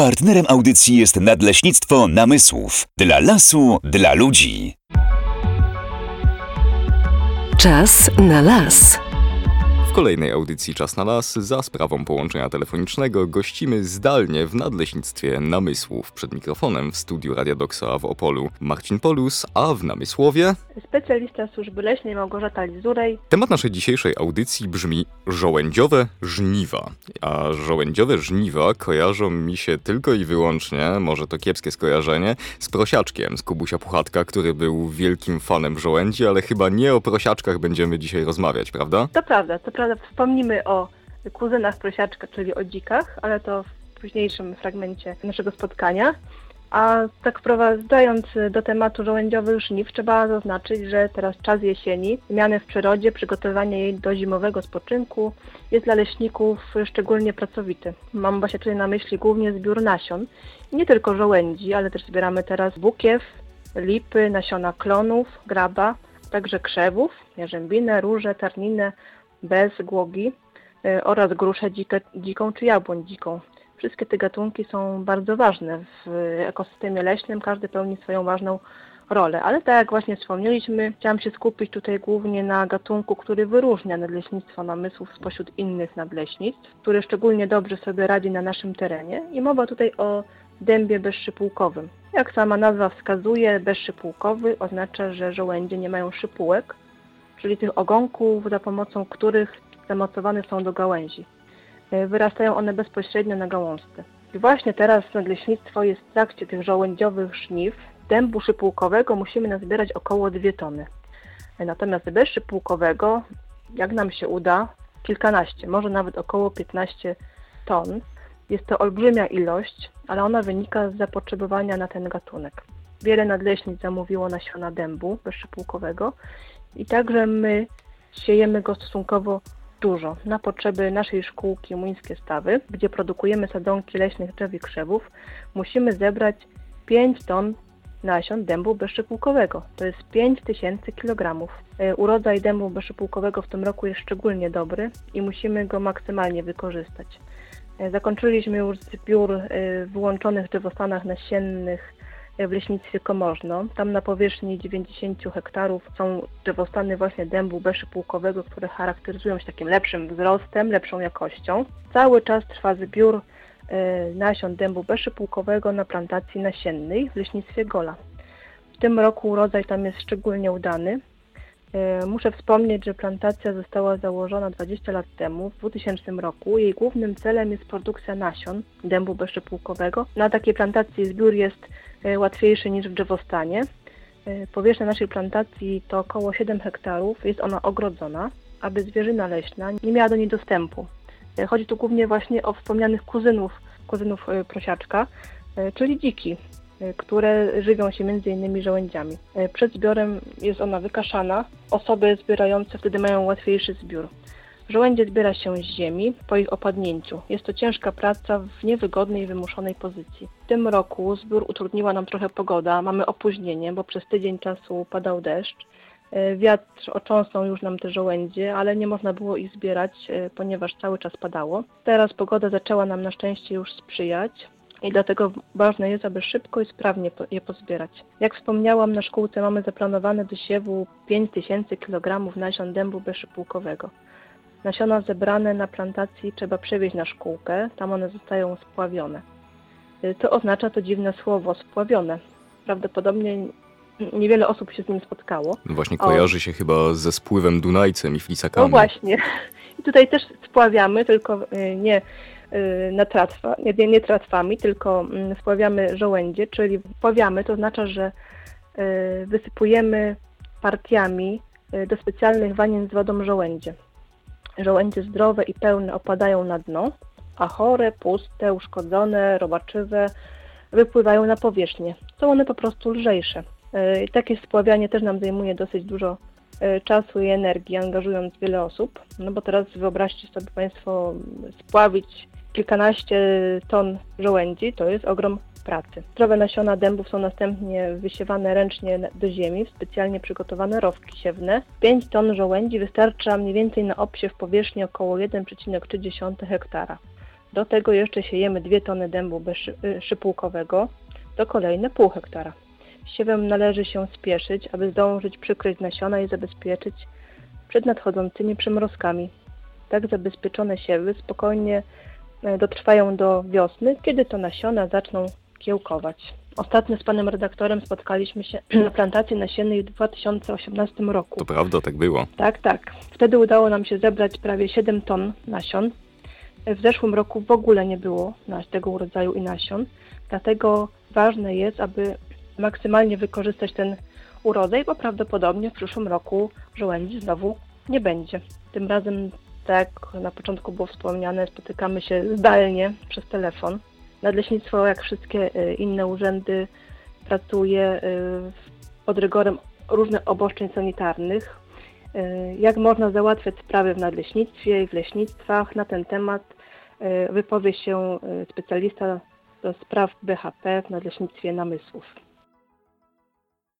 Partnerem audycji jest Nadleśnictwo Namysłów. Dla lasu, dla ludzi. Czas na las. W kolejnej audycji Czas na las za sprawą połączenia telefonicznego gościmy zdalnie w Nadleśnictwie Namysłów. Przed mikrofonem w studiu Radia Doksa w Opolu Marcin Polus, a w Namysłowie specjalista służby leśnej Małgorzata Lizurej. Temat naszej dzisiejszej audycji brzmi żołędziowe żniwa. A żołędziowe żniwa kojarzą mi się tylko i wyłącznie, może to kiepskie skojarzenie, z prosiaczkiem z Kubusia Puchatka, który był wielkim fanem żołędzi, ale chyba nie o prosiaczkach będziemy dzisiaj rozmawiać, prawda? To prawda. Wspomnimy o kuzynach prosiaczka, czyli o dzikach, ale to w późniejszym fragmencie naszego spotkania. A tak wprowadzając do tematu żołędziowych żniw, trzeba zaznaczyć, że teraz czas jesieni, zmiany w przyrodzie, przygotowanie jej do zimowego spoczynku jest dla leśników szczególnie pracowity. Mam właśnie tutaj na myśli głównie zbiór nasion. Nie tylko żołędzi, ale też zbieramy teraz bukiew, lipy, nasiona klonów, graba, także krzewów, jarzębinę, róże, tarninę, bez, głogi oraz gruszę dziką czy jabłoń dziką. Wszystkie te gatunki są bardzo ważne w ekosystemie leśnym, każdy pełni swoją ważną rolę. Ale tak jak właśnie wspomnieliśmy, chciałam się skupić tutaj głównie na gatunku, który wyróżnia Nadleśnictwo Namysłów spośród innych nadleśnictw, który szczególnie dobrze sobie radzi na naszym terenie i mowa tutaj o dębie bezszypułkowym. Jak sama nazwa wskazuje, bezszypułkowy oznacza, że żołędzie nie mają szypułek, czyli tych ogonków, za pomocą których zamocowane są do gałęzi. Wyrastają one bezpośrednio na gałązce. I właśnie teraz nadleśnictwo jest w trakcie tych żołędziowych żniw. Dębu szypułkowego musimy nazbierać około 2 tony. Natomiast bezszypułkowego, jak nam się uda, kilkanaście, może nawet około 15 ton. Jest to olbrzymia ilość, ale ona wynika z zapotrzebowania na ten gatunek. Wiele nadleśnictw zamówiło nasiona dębu bezszypułkowego i także my siejemy go stosunkowo dużo na potrzeby naszej szkółki Młyńskie Stawy, gdzie produkujemy sadzonki leśnych drzew i krzewów. Musimy zebrać 5 ton nasion dębu bezszypułkowego. To jest 5000 kg. Urodzaj dębu bezszypułkowego w tym roku jest szczególnie dobry i musimy go maksymalnie wykorzystać. Zakończyliśmy już zbiór w wyłączonych drzewostanach nasiennych w leśnictwie Komorzno. Tam na powierzchni 90 hektarów są drzewostany właśnie dębu bezszypułkowego, które charakteryzują się takim lepszym wzrostem, lepszą jakością. Cały czas trwa zbiór nasion dębu bezszypułkowego na plantacji nasiennej w leśnictwie Gola. W tym roku urodzaj tam jest szczególnie udany. Muszę wspomnieć, że plantacja została założona 20 lat temu, w 2000 roku. Jej głównym celem jest produkcja nasion dębu bezszypułkowego. Na takiej plantacji zbiór jest łatwiejszy niż w drzewostanie. Powierzchnia naszej plantacji to około 7 hektarów. Jest ona ogrodzona, aby zwierzyna leśna nie miała do niej dostępu. Chodzi tu głównie właśnie o wspomnianych kuzynów prosiaczka, czyli dziki, które żywią się m.in. żołędziami. Przed zbiorem jest ona wykaszana. Osoby zbierające wtedy mają łatwiejszy zbiór. Żołędzie zbiera się z ziemi po ich opadnięciu. Jest to ciężka praca w niewygodnej, wymuszonej pozycji. W tym roku zbiór utrudniła nam trochę pogoda. Mamy opóźnienie, bo przez tydzień czasu padał deszcz. Wiatr ocząsnął już nam te żołędzie, ale nie można było ich zbierać, ponieważ cały czas padało. Teraz pogoda zaczęła nam na szczęście już sprzyjać. I dlatego ważne jest, aby szybko i sprawnie je pozbierać. Jak wspomniałam, na szkółce mamy zaplanowane do siewu 5000 kg nasion dębu bezszypułkowego. Nasiona zebrane na plantacji trzeba przewieźć na szkółkę, tam one zostają spławione. Co oznacza to dziwne słowo, spławione? Prawdopodobnie niewiele osób się z nim spotkało. No właśnie kojarzy się chyba ze spływem Dunajcem i flisakami. No właśnie. I tutaj też spławiamy, tylko nie tratwami, tylko spławiamy żołędzie, czyli spławiamy, to oznacza, że wysypujemy partiami do specjalnych wanien z wodą żołędzie. Żołędzie zdrowe i pełne opadają na dno, a chore, puste, uszkodzone, robaczywe wypływają na powierzchnię. Są one po prostu lżejsze. Takie spławianie też nam zajmuje dosyć dużo czasu i energii, angażując wiele osób. No bo teraz wyobraźcie sobie Państwo spławić kilkanaście ton żołędzi, to jest ogrom pracy. Zdrowe nasiona dębów są następnie wysiewane ręcznie do ziemi w specjalnie przygotowane rowki siewne. 5 ton żołędzi wystarcza mniej więcej na obsiew powierzchni około 1,3 hektara. Do tego jeszcze siejemy 2 tony dębu szypułkowego, to kolejne pół hektara. Siewem należy się spieszyć, aby zdążyć przykryć nasiona i zabezpieczyć przed nadchodzącymi przymrozkami. Tak zabezpieczone siewy spokojnie dotrwają do wiosny, kiedy to nasiona zaczną kiełkować. Ostatnio z panem redaktorem spotkaliśmy się na plantacji nasiennej w 2018 roku. To prawda, tak było. Tak. Wtedy udało nam się zebrać prawie 7 ton nasion. W zeszłym roku w ogóle nie było tego rodzaju i nasion, dlatego ważne jest, aby maksymalnie wykorzystać ten urodzaj, bo prawdopodobnie w przyszłym roku żołędzi znowu nie będzie. Tym razem, tak jak na początku było wspomniane, spotykamy się zdalnie przez telefon. Nadleśnictwo, jak wszystkie inne urzędy, pracuje pod rygorem różnych obostrzeń sanitarnych. Jak można załatwiać sprawy w nadleśnictwie i w leśnictwach, na ten temat wypowie się specjalista do spraw BHP w Nadleśnictwie Namysłów.